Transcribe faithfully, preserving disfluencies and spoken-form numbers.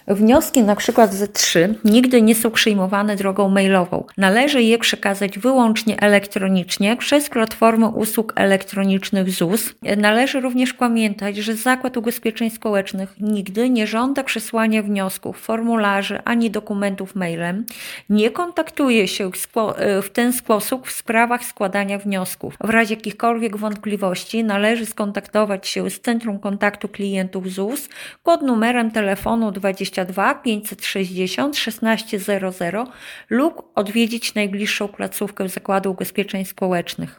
Wnioski na przykład Z trzy nigdy nie są przyjmowane drogą mailową. Należy je przekazać wyłącznie elektronicznie przez platformę usług elektronicznych Z U S. Należy również pamiętać, że Zakład Ubezpieczeń Społecznych nigdy nie żąda przesłania wniosków, formularzy ani dokumentów mailem. Nie kontaktuje się w ten sposób w sprawach składania wniosków. W razie jakichkolwiek wątpliwości należy skontaktować się z Centrum Kontaktu Klientów Z U S pod numerem telefonu dwadzieścia dwa pięćset sześćdziesiąt szesnaście zero zero lub odwiedzić najbliższą placówkę Zakładu Ubezpieczeń Społecznych.